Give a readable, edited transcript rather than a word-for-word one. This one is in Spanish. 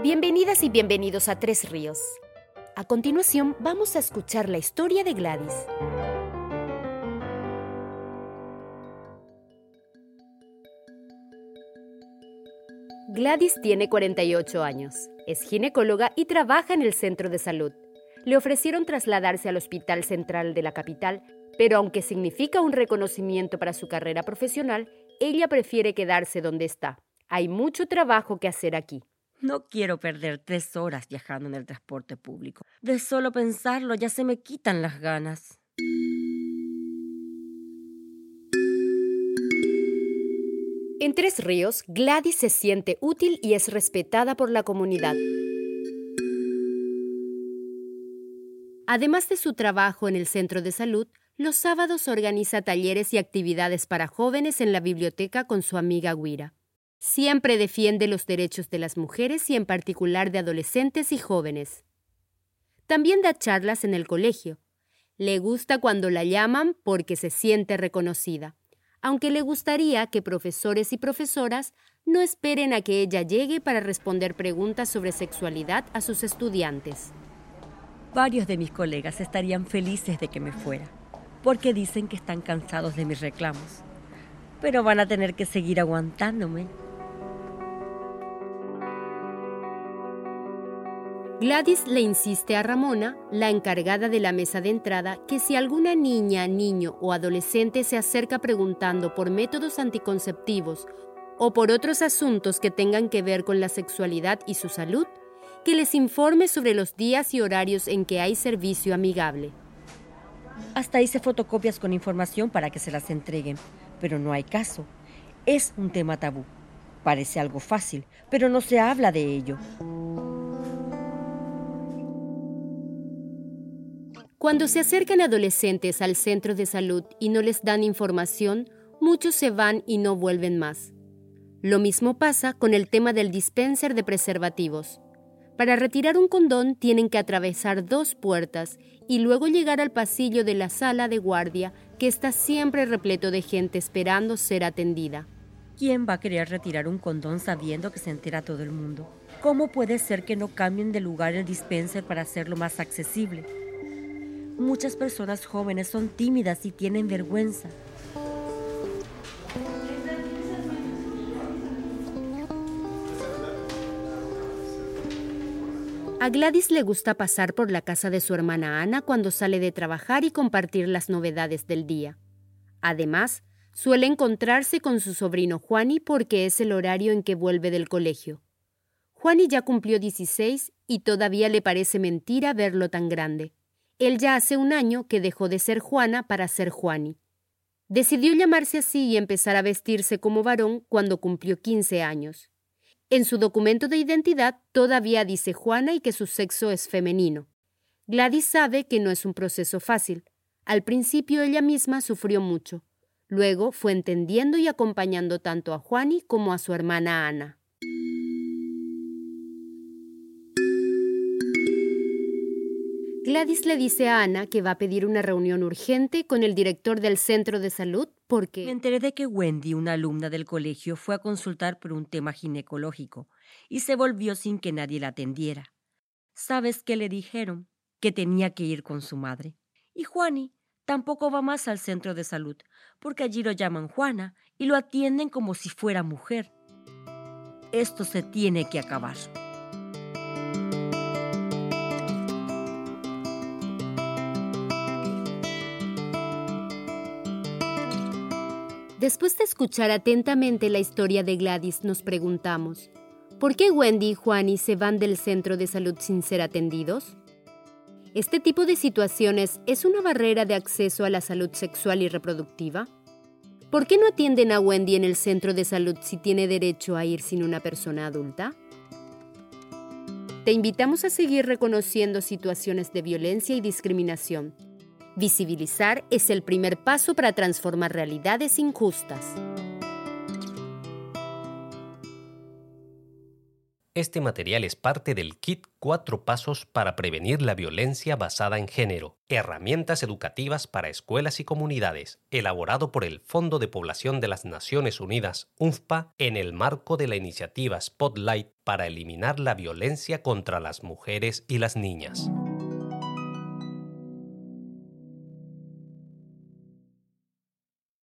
Bienvenidas y bienvenidos a Tres Ríos. A continuación vamos a escuchar la historia de Gladys. Gladys tiene 48 años, es ginecóloga y trabaja en el centro de salud. Le ofrecieron trasladarse al Hospital Central de la capital, pero aunque significa un reconocimiento para su carrera profesional, ella prefiere quedarse donde está. Hay mucho trabajo que hacer aquí. No quiero perder 3 horas viajando en el transporte público. De solo pensarlo ya se me quitan las ganas. En Tres Ríos, Gladys se siente útil y es respetada por la comunidad. Además de su trabajo en el centro de salud, los sábados organiza talleres y actividades para jóvenes en la biblioteca con su amiga Guira. Siempre defiende los derechos de las mujeres y en particular de adolescentes y jóvenes. También da charlas en el colegio. Le gusta cuando la llaman porque se siente reconocida, aunque le gustaría que profesores y profesoras no esperen a que ella llegue para responder preguntas sobre sexualidad a sus estudiantes. Varios de mis colegas estarían felices de que me fuera, porque dicen que están cansados de mis reclamos. Pero van a tener que seguir aguantándome. Gladys le insiste a Ramona, la encargada de la mesa de entrada, que si alguna niña, niño o adolescente se acerca preguntando por métodos anticonceptivos o por otros asuntos que tengan que ver con la sexualidad y su salud, que les informe sobre los días y horarios en que hay servicio amigable. Hasta hice fotocopias con información para que se las entreguen, pero no hay caso. Es un tema tabú. Parece algo fácil, pero no se habla de ello. Cuando se acercan adolescentes al centro de salud y no les dan información, muchos se van y no vuelven más. Lo mismo pasa con el tema del dispenser de preservativos. Para retirar un condón tienen que atravesar 2 puertas y luego llegar al pasillo de la sala de guardia, que está siempre repleto de gente esperando ser atendida. ¿Quién va a querer retirar un condón sabiendo que se entera todo el mundo? ¿Cómo puede ser que no cambien de lugar el dispenser para hacerlo más accesible? Muchas personas jóvenes son tímidas y tienen vergüenza. A Gladys le gusta pasar por la casa de su hermana Ana cuando sale de trabajar y compartir las novedades del día. Además, suele encontrarse con su sobrino Juani porque es el horario en que vuelve del colegio. Juani ya cumplió 16 y todavía le parece mentira verlo tan grande. Él ya hace 1 año que dejó de ser Juana para ser Juani. Decidió llamarse así y empezar a vestirse como varón cuando cumplió 15 años. En su documento de identidad todavía dice Juana y que su sexo es femenino. Gladys sabe que no es un proceso fácil. Al principio ella misma sufrió mucho. Luego fue entendiendo y acompañando tanto a Juani como a su hermana Ana. Gladys le dice a Ana que va a pedir una reunión urgente con el director del centro de salud porque... Me enteré de que Wendy, una alumna del colegio, fue a consultar por un tema ginecológico y se volvió sin que nadie la atendiera. ¿Sabes qué le dijeron? Que tenía que ir con su madre. Y Juani tampoco va más al centro de salud, porque allí lo llaman Juana y lo atienden como si fuera mujer. Esto se tiene que acabar. Después de escuchar atentamente la historia de Gladys, nos preguntamos, ¿por qué Wendy y Juani se van del centro de salud sin ser atendidos? ¿Este tipo de situaciones es una barrera de acceso a la salud sexual y reproductiva? ¿Por qué no atienden a Wendy en el centro de salud si tiene derecho a ir sin una persona adulta? Te invitamos a seguir reconociendo situaciones de violencia y discriminación. Visibilizar es el primer paso para transformar realidades injustas. Este material es parte del kit 4 pasos para prevenir la violencia basada en género, herramientas educativas para escuelas y comunidades, elaborado por el Fondo de Población de las Naciones Unidas, UNFPA, en el marco de la iniciativa Spotlight para eliminar la violencia contra las mujeres y las niñas.